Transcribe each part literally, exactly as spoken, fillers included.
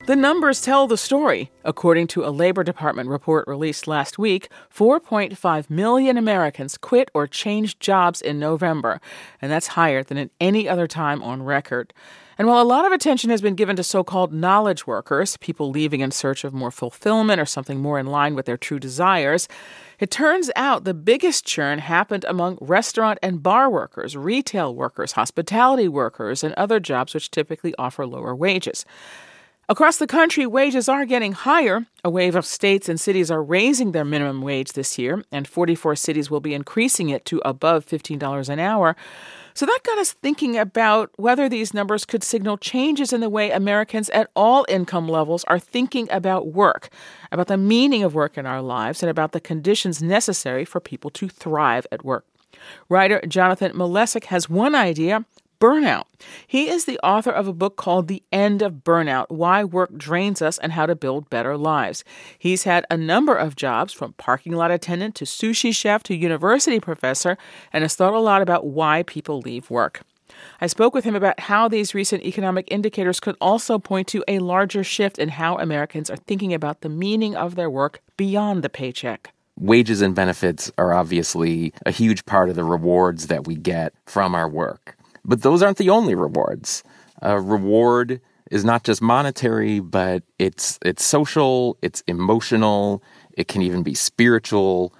The numbers tell the story. According to a Labor Department report released last week, four point five million Americans quit or changed jobs in November, and that's higher than at any other time on record. And while a lot of attention has been given to so-called knowledge workers, people leaving in search of more fulfillment or something more in line with their true desires, it turns out the biggest churn happened among restaurant and bar workers, retail workers, hospitality workers, and other jobs which typically offer lower wages. Across the country, wages are getting higher. A wave of states and cities are raising their minimum wage this year, and forty-four cities will be increasing it to above fifteen dollars an hour. So that got us thinking about whether these numbers could signal changes in the way Americans at all income levels are thinking about work, about the meaning of work in our lives, and about the conditions necessary for people to thrive at work. Writer Jonathan Malesic has one idea: burnout. He is the author of a book called The End of Burnout: Why Work Drains Us and How to Build Better Lives. He's had a number of jobs, from parking lot attendant to sushi chef to university professor, and has thought a lot about why people leave work. I spoke with him about how these recent economic indicators could also point to a larger shift in how Americans are thinking about the meaning of their work beyond the paycheck. Wages and benefits are obviously a huge part of the rewards that we get from our work. But those aren't the only rewards. A reward is not just monetary, but it's it's social, it's emotional, it can even be spiritual.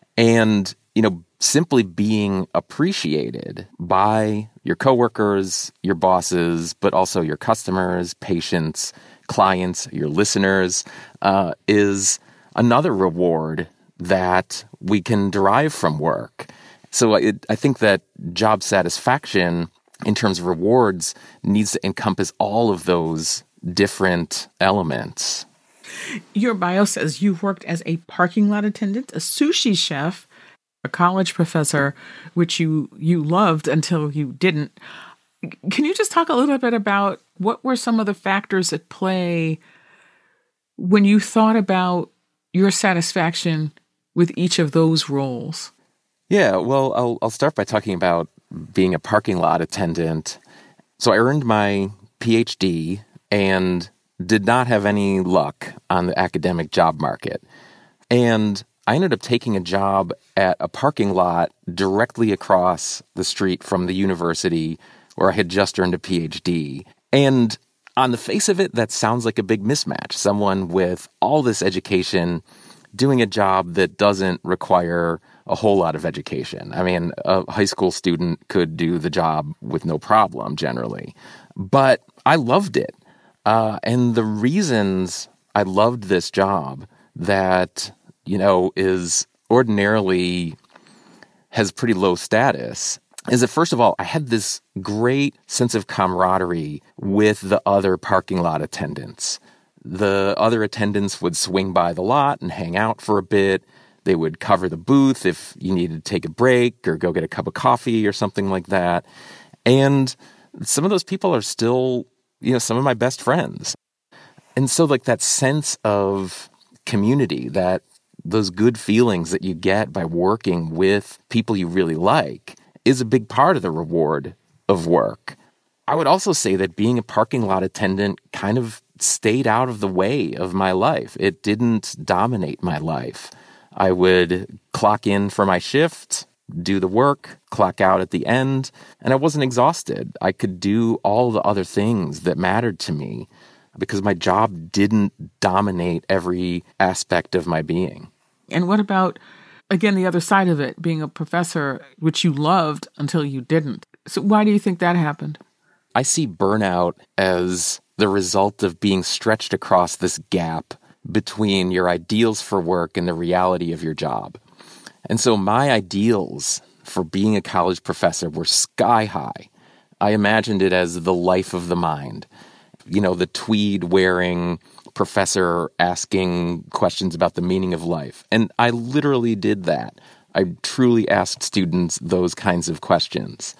And, you know, simply being appreciated by your coworkers, your bosses, but also your customers, patients, clients, your listeners, uh, is another reward that we can derive from work. So it, I think that job satisfaction, in terms of rewards, needs to encompass all of those different elements. Your bio says you've worked as a parking lot attendant, a sushi chef, a college professor, which you, you loved until you didn't. Can you just talk a little bit about what were some of the factors at play when you thought about your satisfaction with each of those roles? Yeah, well, I'll I'll start by talking about being a parking lot attendant. So I earned my P H D and did not have any luck on the academic job market. And I ended up taking a job at a parking lot directly across the street from the university where I had just earned a P H D. And on the face of it, that sounds like a big mismatch. Someone with all this education doing a job that doesn't require a whole lot of education. I mean, a high school student could do the job with no problem, generally. But I loved it. Uh, and the reasons I loved this job that, you know, is ordinarily has pretty low status is that, first of all, I had this great sense of camaraderie with the other parking lot attendants. The other attendants would swing by the lot and hang out for a bit. They would cover the booth if you needed to take a break or go get a cup of coffee or something like that. And some of those people are still, you know, some of my best friends. And so, like, that sense of community, that those good feelings that you get by working with people you really like is a big part of the reward of work. I would also say that being a parking lot attendant kind of stayed out of the way of my life. It didn't dominate my life. I would clock in for my shift, do the work, clock out at the end, and I wasn't exhausted. I could do all the other things that mattered to me because my job didn't dominate every aspect of my being. And what about, again, the other side of it, being a professor, which you loved until you didn't? So why do you think that happened? I see burnout as the result of being stretched across this gap between your ideals for work and the reality of your job. And so my ideals for being a college professor were sky high. I imagined it as the life of the mind. You know, the tweed-wearing professor asking questions about the meaning of life. And I literally did that. I truly asked students those kinds of questions.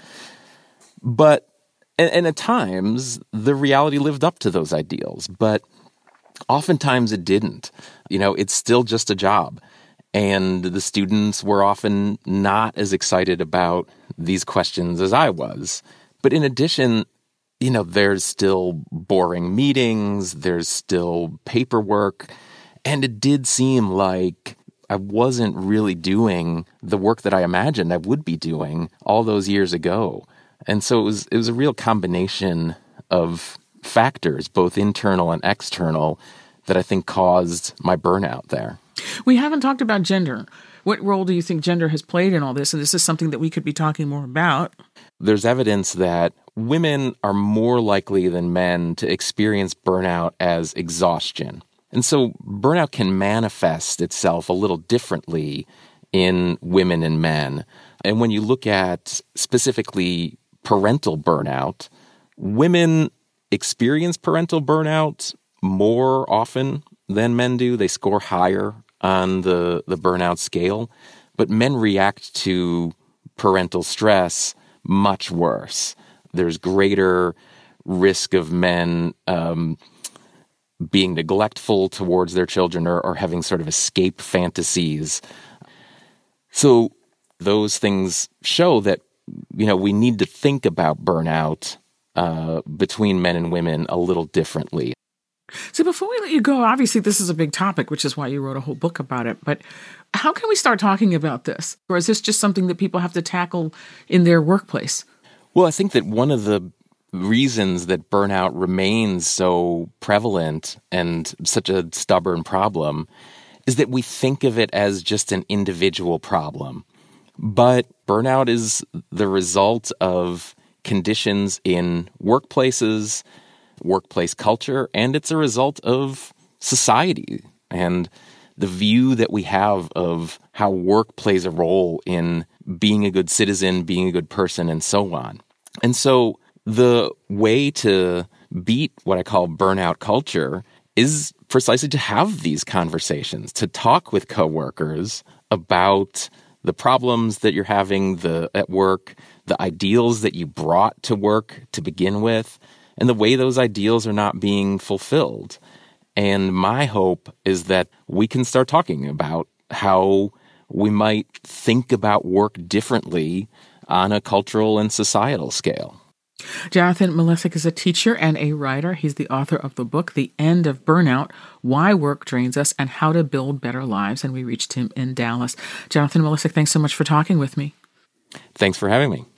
But, and, and at times, the reality lived up to those ideals. But oftentimes it didn't. You know, it's still just a job. And the students were often not as excited about these questions as I was. But in addition, you know, there's still boring meetings, there's still paperwork, and it did seem like I wasn't really doing the work that I imagined I would be doing all those years ago. And so it was it was a real combination of factors, both internal and external, that I think caused my burnout there. We haven't talked about gender. What role do you think gender has played in all this? And this is something that we could be talking more about. There's evidence that women are more likely than men to experience burnout as exhaustion. And so burnout can manifest itself a little differently in women and men. And when you look at specifically parental burnout, women experience parental burnout more often than men do. They score higher on the, the burnout scale, but men react to parental stress much worse. There's greater risk of men um, being neglectful towards their children or, or having sort of escape fantasies. So those things show that, you know, we need to think about burnout uh, between men and women a little differently. So before we let you go, obviously this is a big topic, which is why you wrote a whole book about it. But how can we start talking about this? Or is this just something that people have to tackle in their workplace? Well, I think that one of the reasons that burnout remains so prevalent and such a stubborn problem is that we think of it as just an individual problem. But burnout is the result of conditions in workplaces, workplace culture, and it's a result of society and the view that we have of how work plays a role in being a good citizen, being a good person, and so on. And so the way to beat what I call burnout culture is precisely to have these conversations, to talk with coworkers about the problems that you're having the, at work, the ideals that you brought to work to begin with, and the way those ideals are not being fulfilled. And my hope is that we can start talking about how we might think about work differently on a cultural and societal scale. Jonathan Malesic is a teacher and a writer. He's the author of the book, The End of Burnout, Why Work Drains Us and How to Build Better Lives. And we reached him in Dallas. Jonathan Malesic, thanks so much for talking with me. Thanks for having me.